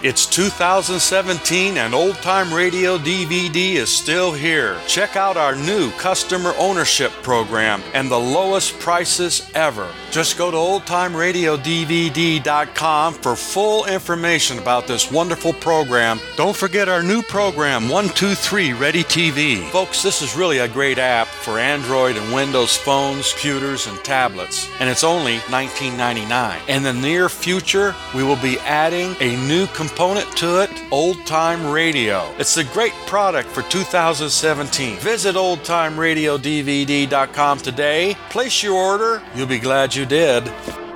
It's 2017 and Old Time Radio DVD is still here. Check out our new customer ownership program and the lowest prices ever. Just go to oldtimeradiodvd.com for full information about this wonderful program. Don't forget our new program, 123 Ready TV. Folks, this is really a great app for Android and Windows phones, computers, and tablets. And it's only $19.99. In the near future, we will be adding a new component to it, Old Time Radio. It's a great product for 2017. Visit oldtimeradiodvd.com today. Place your order. You'll be glad you did.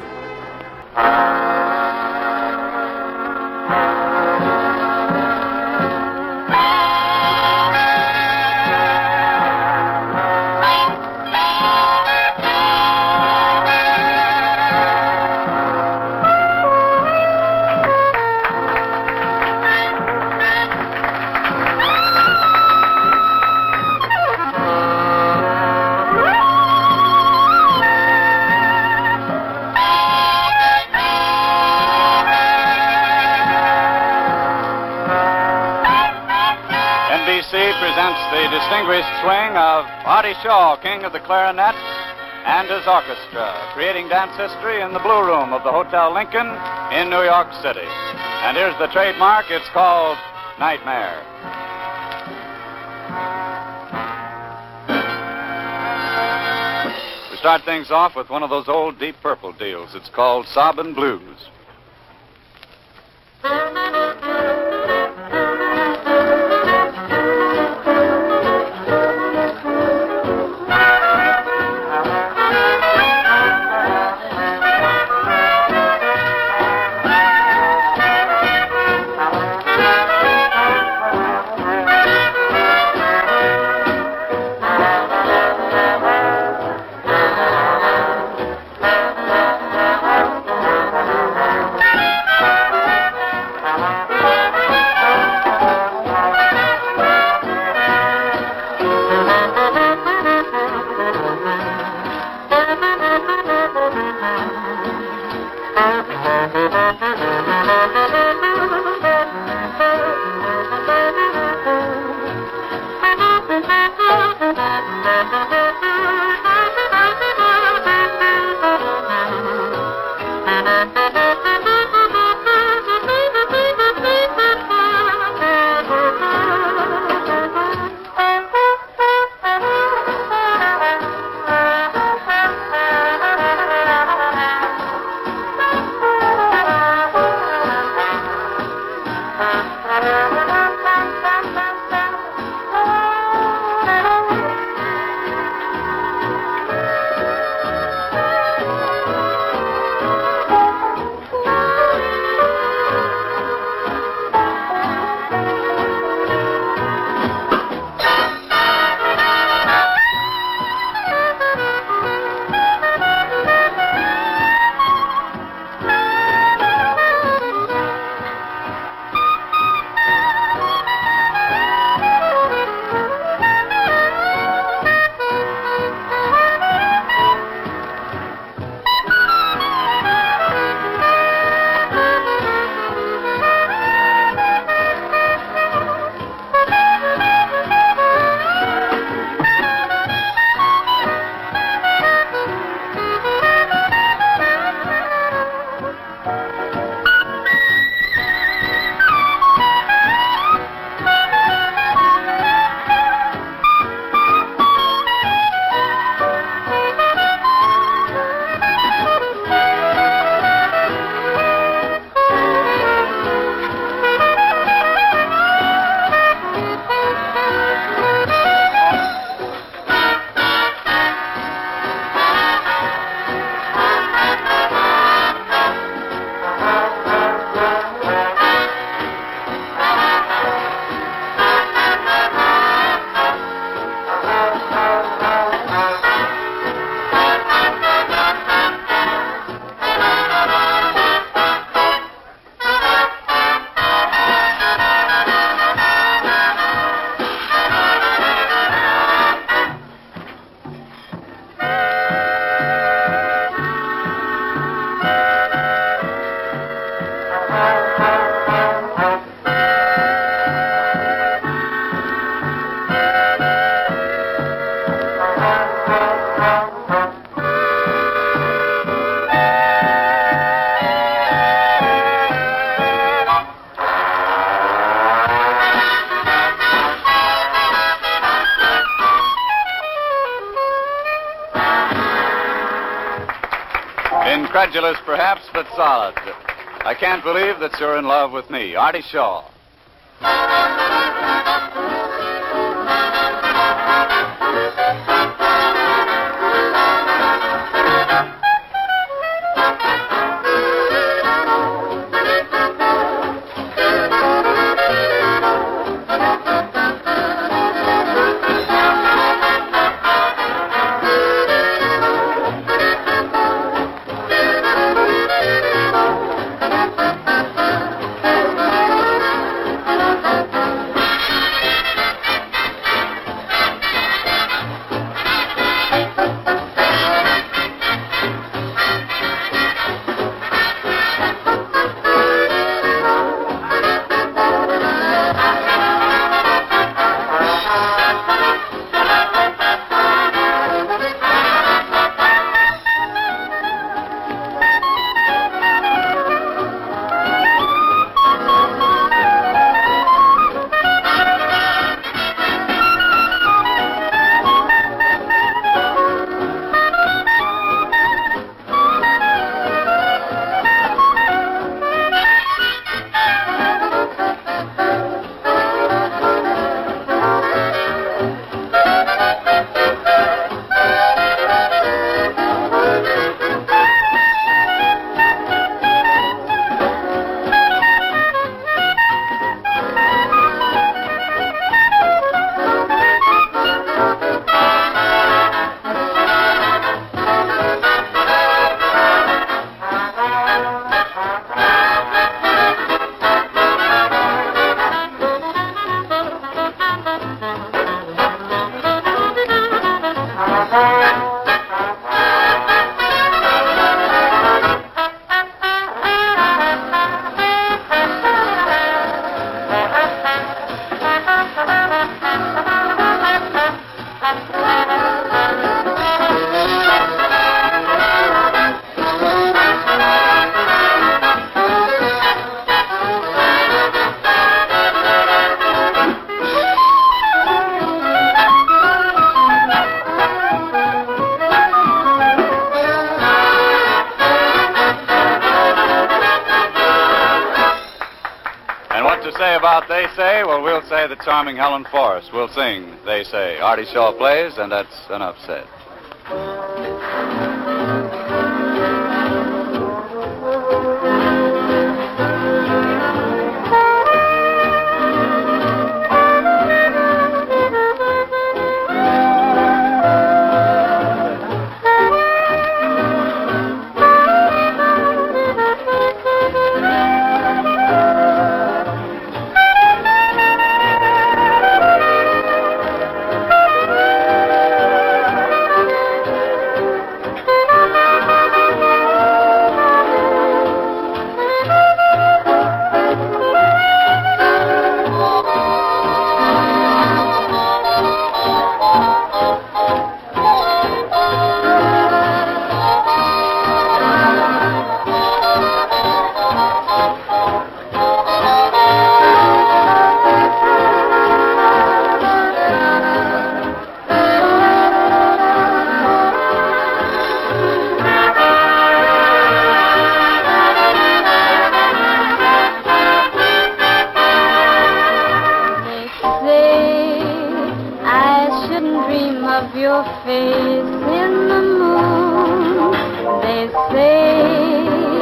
The distinguished swing of Artie Shaw, King of the Clarinet, and his orchestra, creating dance history in the Blue Room of the Hotel Lincoln in New York City. And here's the trademark. It's called Nightmare. We start things off with one of those old Deep Purple deals. It's called Sobbin' Blues. Incredulous, perhaps, but solid. I can't believe that you're in love with me. Artie Shaw. They Say? Well, we'll say the charming Helen Forrest will sing They Say. Artie Shaw plays, and that's enough said. Your face in the moon. They say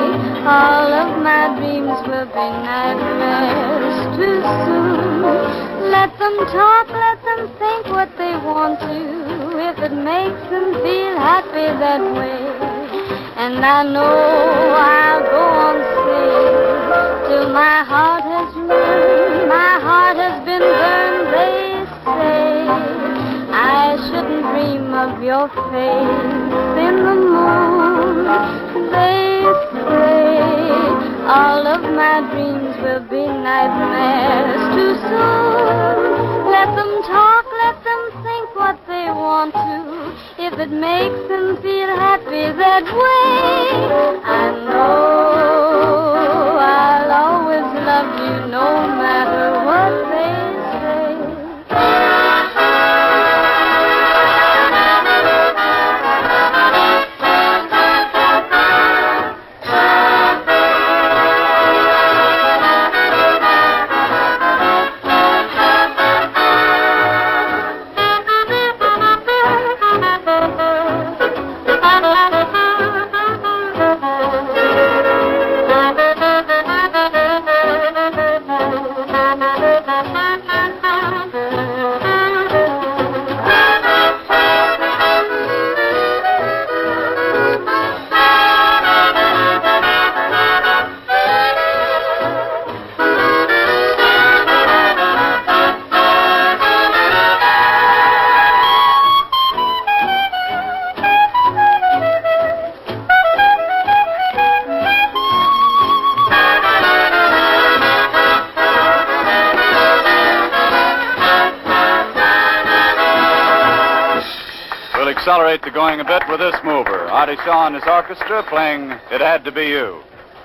all of my dreams will be nightmares too soon. Let them talk, let them think what they want to, if it makes them feel happy that way. And I know I'll go on saying till my heart has learned, my heart has been burned. They say I shouldn't dream of your face in the moon. They say all of my dreams will be nightmares too soon. Let them talk, let them think what they want to, if it makes them feel happy that way. I know I'll always love you no matter what they say. accelerate the going a bit with this mover. Artie Shaw and his orchestra playing It Had to Be You.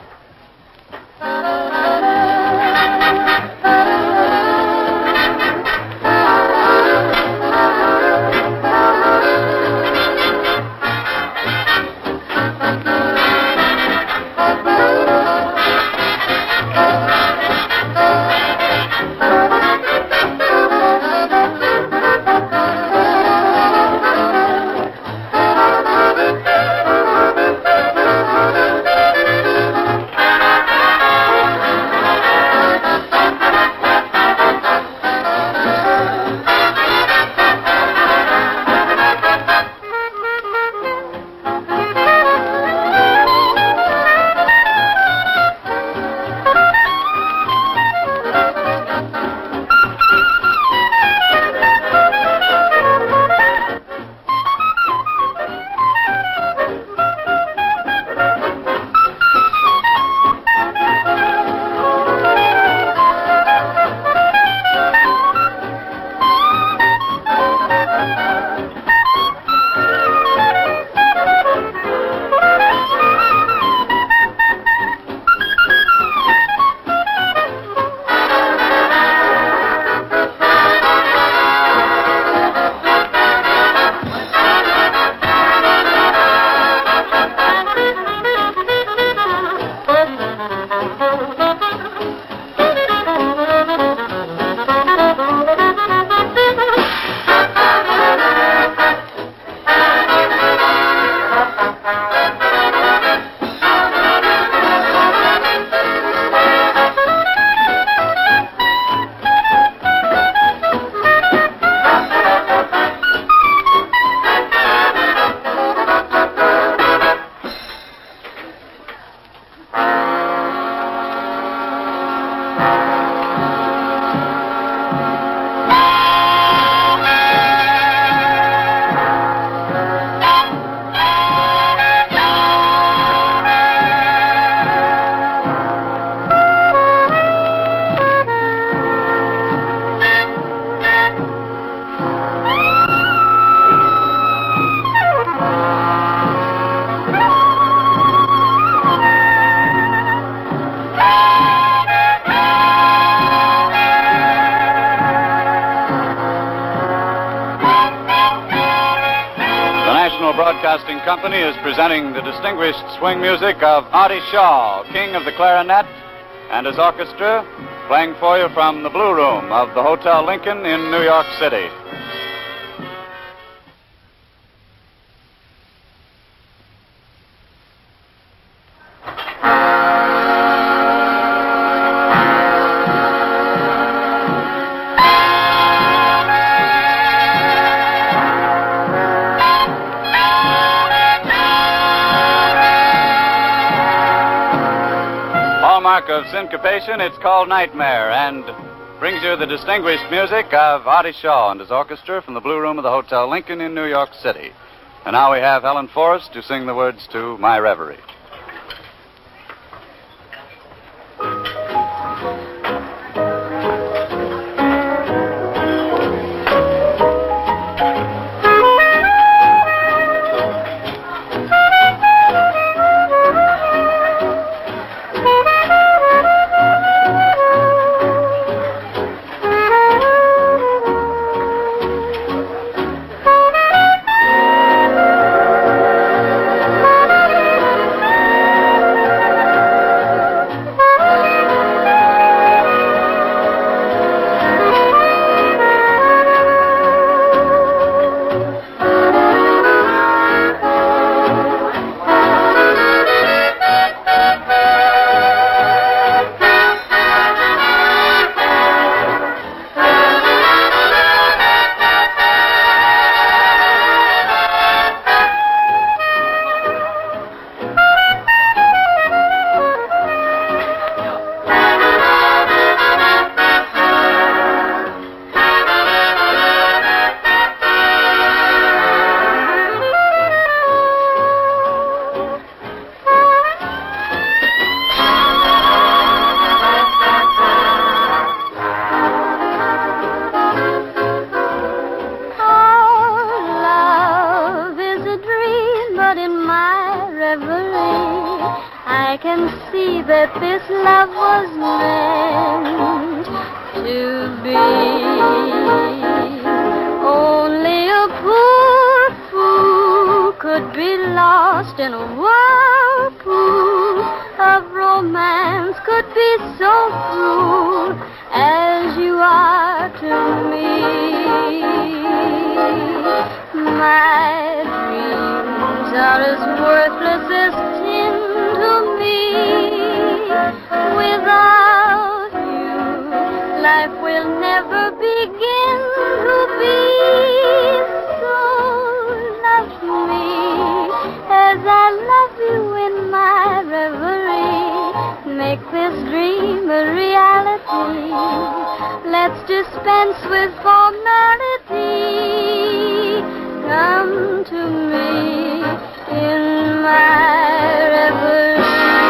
Broadcasting Company is presenting the distinguished swing music of Artie Shaw, King of the Clarinet, and his orchestra, playing for you from the Blue Room of the Hotel Lincoln in New York City. Of syncopation, it's called Nightmare, and brings you the distinguished music of Artie Shaw and his orchestra from the Blue Room of the Hotel Lincoln in New York City. And now we have Helen Forrest to sing the words to My Reverie. lost in a whirlpool of romance could be so cruel as you are to me. My dreams are as worthless as tin to me. Without you, life will never begin to be. So love me as I love you in my reverie. Make this dream a reality. Let's dispense with formality. Come to me in my reverie.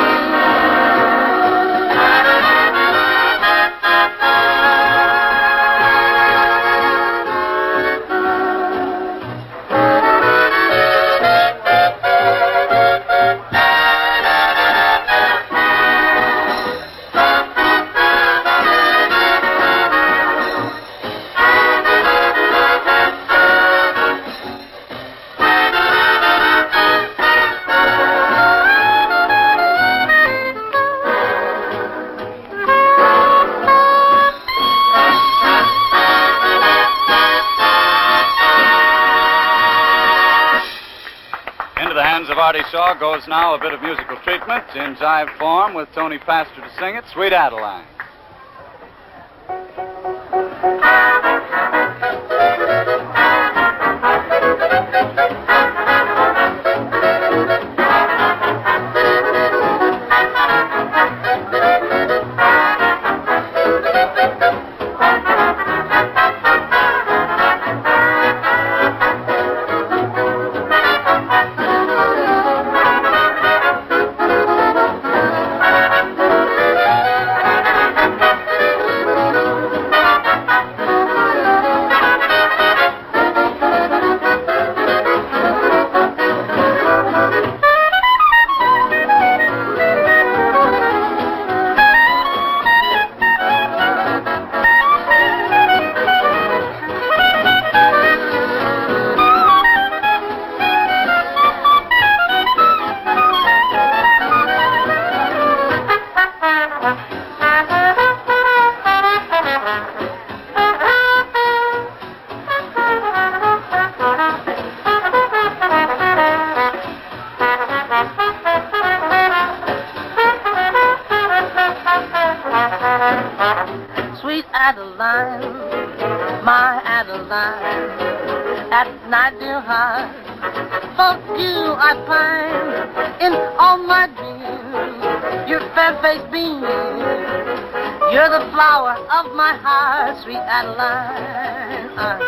Artie Shaw goes now a bit of musical treatment in jive form with Tony Pastor to sing it, Sweet Adeline. Sweet Adeline, my Adeline, at night dear heart, for you I pine in all my dreams. Your fair face beams, you're the flower of my heart, sweet Adeline.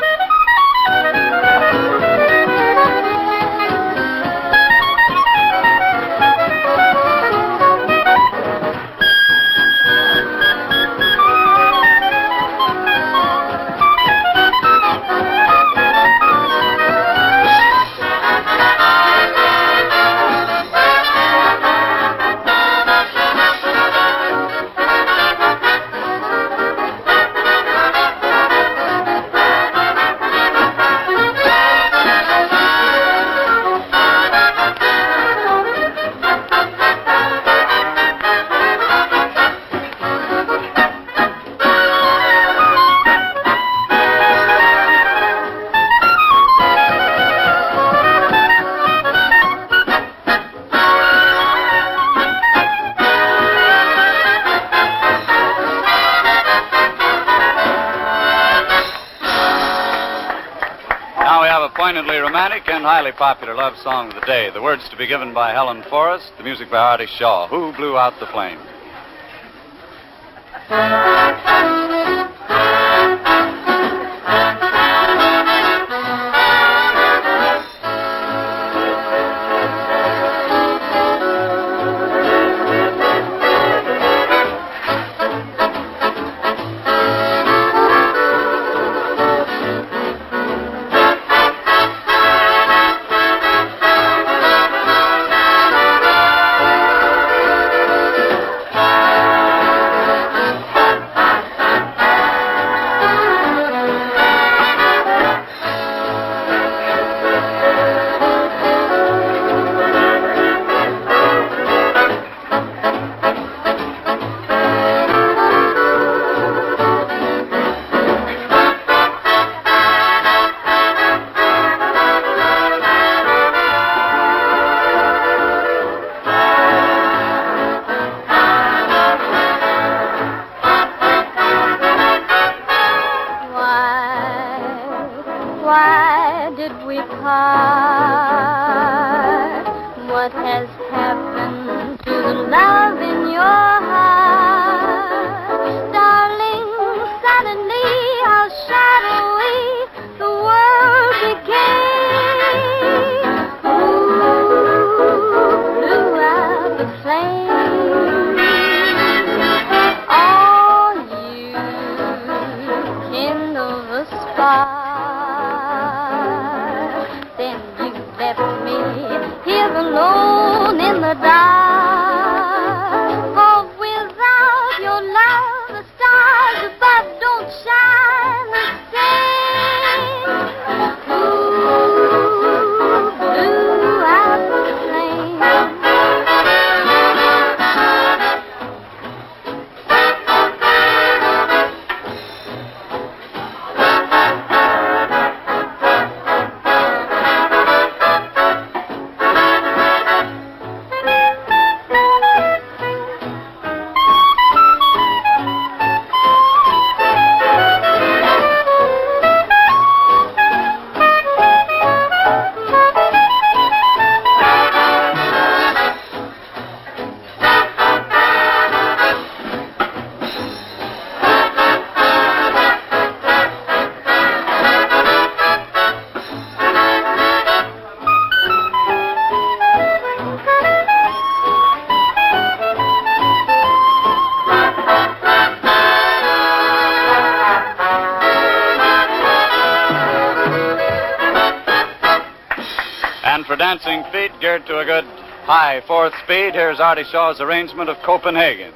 Poignantly romantic and highly popular love song of the day. The words to be given by Helen Forrest, the music by Artie Shaw. Who Blew Out the Flame? dancing feet geared to a good high fourth speed. Here's Artie Shaw's arrangement of Copenhagen.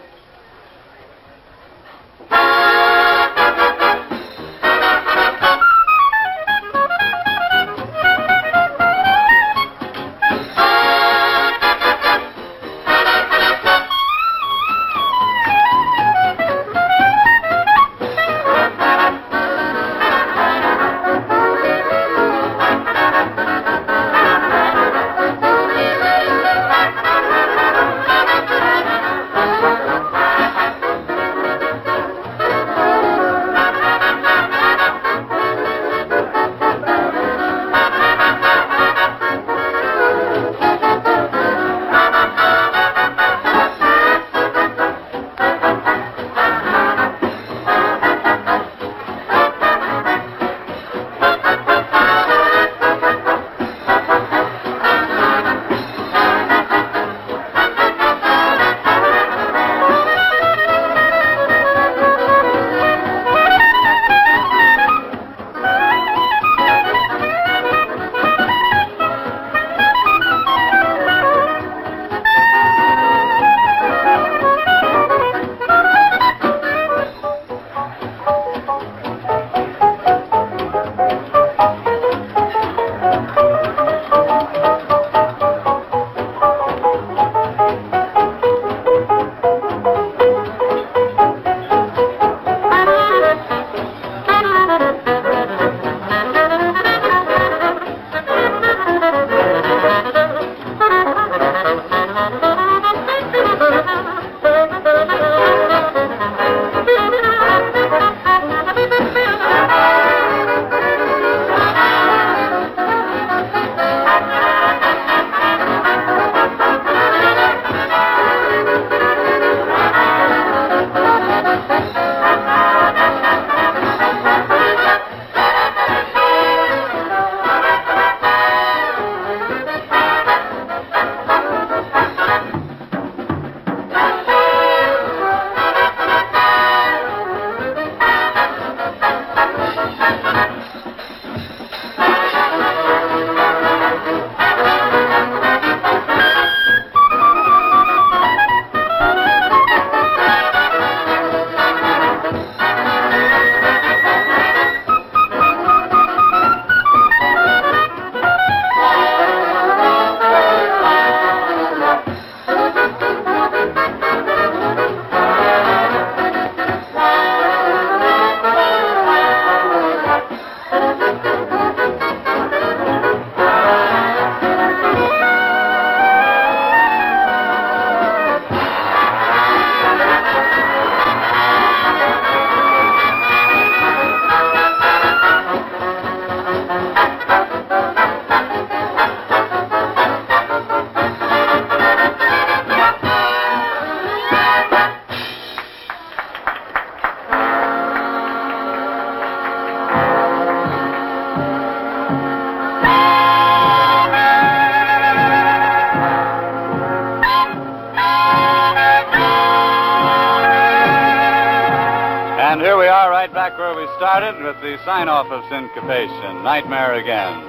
And here we are right back where we started with the sign-off of Syncopation, Nightmare Again.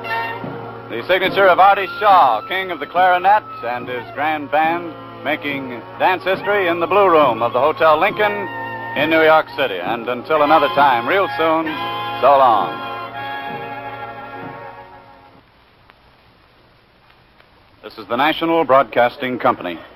The signature of Artie Shaw, king of the clarinet, and his grand band making dance history in the Blue Room of the Hotel Lincoln in New York City. And until another time, real soon, so long. This is the National Broadcasting Company.